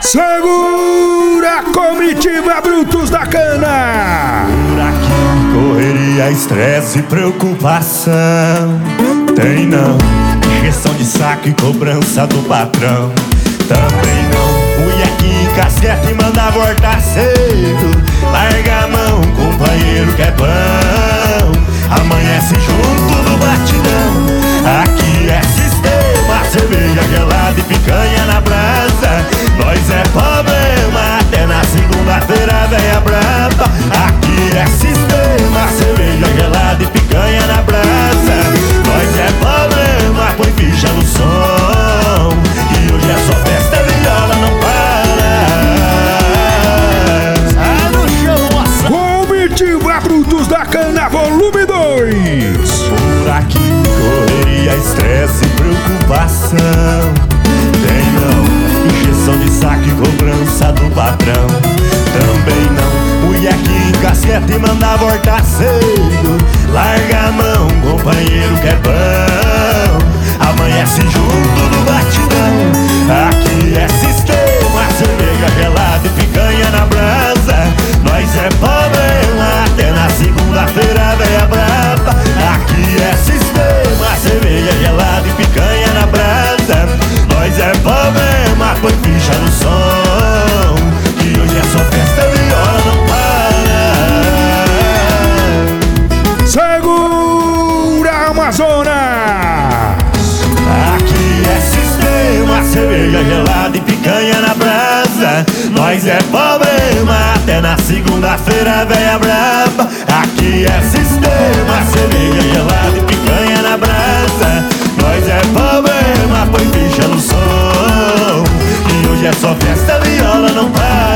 Segura a comitiva Brutos da Cana. Por aqui correria, estresse e preocupação. Tem não, injeção de saco e cobrança do patrão. Também não, mulher casquete e manda voltar cedo. Larga a mão, companheiro, que é bom. Amanhece junto no batidão. Aqui é sistema, cerveja gelada e picanha na brasa. Nós é problema, até na segunda-feira véia brava. Aqui é sistema, cerveja gelada e picanha na brasa. Nós é problema, põe ficha no som. E hoje é só festa, viola não para. Sai no chão, moça. Comitiva Brutos da Cana, volume 2. Por aqui correria, estresse e preocupação. Tem não, injeção de saco e cobrança do patrão. Também não, mulher que encasqueta e manda voltar cedo. Larga a mão, companheiro, que é bom. Amanhece junto no batidão. Aqui é sistema, cerveja gelada e picanha na brasa. Nós é problema, até na segunda-feira véia brava. Aqui é sistema, cerveja gelada e picanha na brasa. Nós é problema, põe ficha no som. Que hoje é só festa, viola não para. Segura Amazonas. Aqui é sistema, cerveja gelada e picanha na brasa. Nós é problema, até na segunda-feira véia brava. Aqui é sistema, cerveja gelada e picanha na brasa. Nós é problema, põe ficha no som. E hoje é só festa, viola não para.